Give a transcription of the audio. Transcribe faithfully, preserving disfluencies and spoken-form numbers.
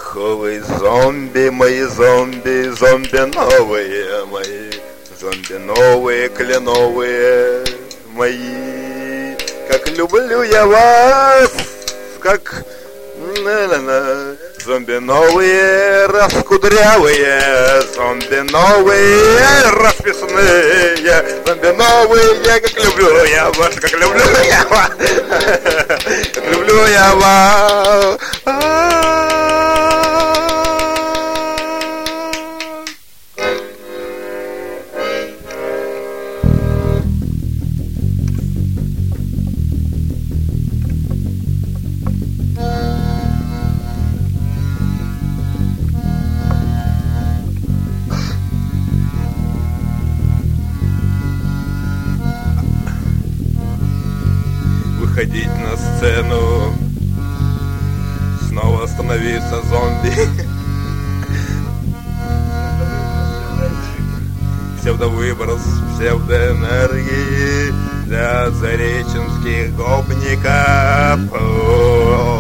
Здоровый зомби, мои зомби, зомби новые мои, зомби новые, кленовые мои. Как люблю я вас, как на-на-на. Зомби новые, раскудрявые, зомби новые, расписные, зомби новые, как люблю я вас, как люблю я вас, как люблю я вас. Выходить на сцену, снова становиться зомби. Псевдовыброс псевдоэнергии для зареченских гопников.